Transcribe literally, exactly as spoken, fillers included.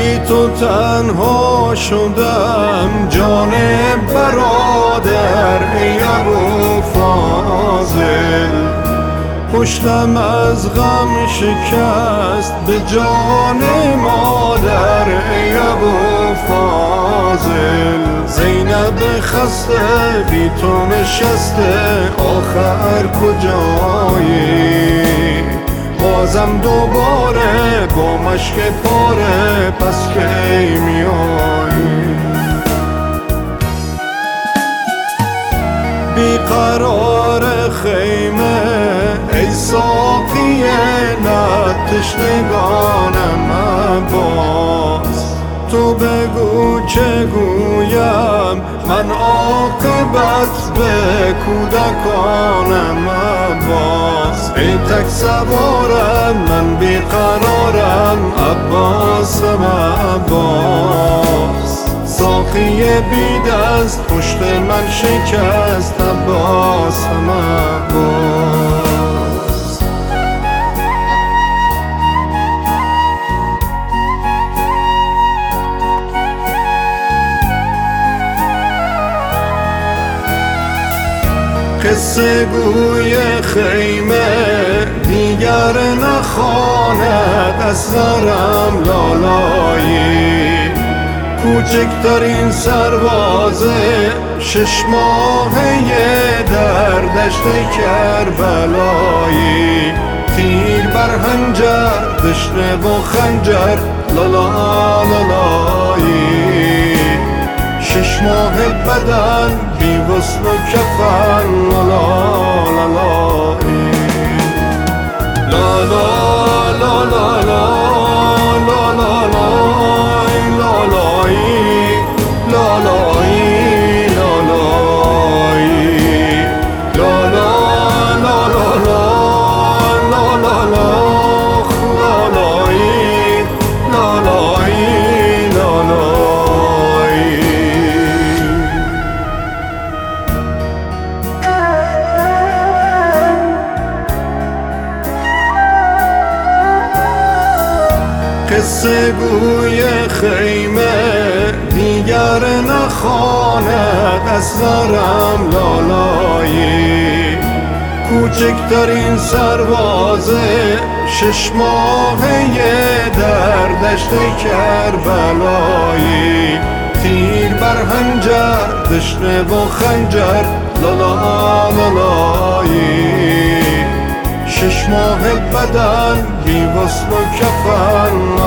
بی تو تنها شدم جان برادر ای ابوالفاضل، پشتم از غم شکست به جان مادر ای ابوالفاضل. زینب خسته بی تو نشسته آخر کجایی؟ بازم دوباره با مشک پاره پس کی میایی؟ بیقرار خیمه ای ساقی نه تشنگانم باز، تو بگو چه گویم من عاقبت به کودکانم باز. ای تک سوارم من بیقرارم عباسم عباس، ساقی بی دست پشت من شکست عباسم عباس. قصه گوی خیمه دیگر نخواند از سرم لالایی، کوچکترین سربازه شش ماهه در دشت کربلایی، تیر بر هنجر دشنه و خنجر لالا لالایی، شش ماه بدن بی غسل و کفن لالا لالایی، لالا لالا لالا قصه گوی خیمه دیگر نخواند از سرم لالایی، کوچکترین سربازه شش ماهه در دشت کربلایی، تیر بر هنجر دشنه و خنجر لالا لالایی، شش ماه بدن بی غسل و کفن